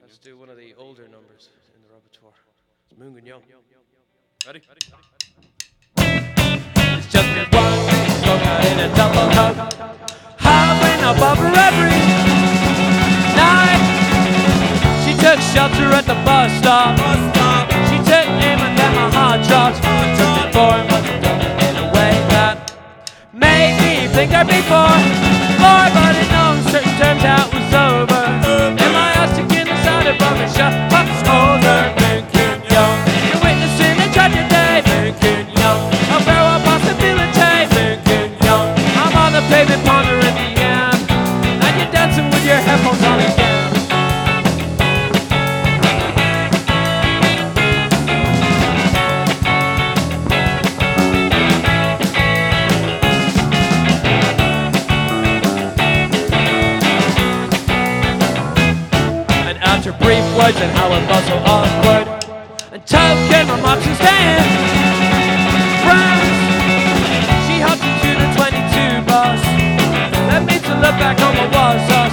Let's do one of the older numbers in the repertoire. It's Moongan Young. Ready? It's just been one smoke out in a double hug, hovering above her every night. She took shelter at the bus stop. She took aim and then my heart dropped. Before it must have done it in a way that made me think I'd be more, but it known certain terms out was over. Am I asked to get inside above and shut up older? Moongan Young, you're witnessing a tragedy. Moongan Young, a farewell possibility. Moongan Young, I'm on the pavement pondering the end, and you're dancing with your headphones on again. After brief words and how it felt so awkward, and token my options stand. Friends, she hopped into the 22 bus, led me to look back on what was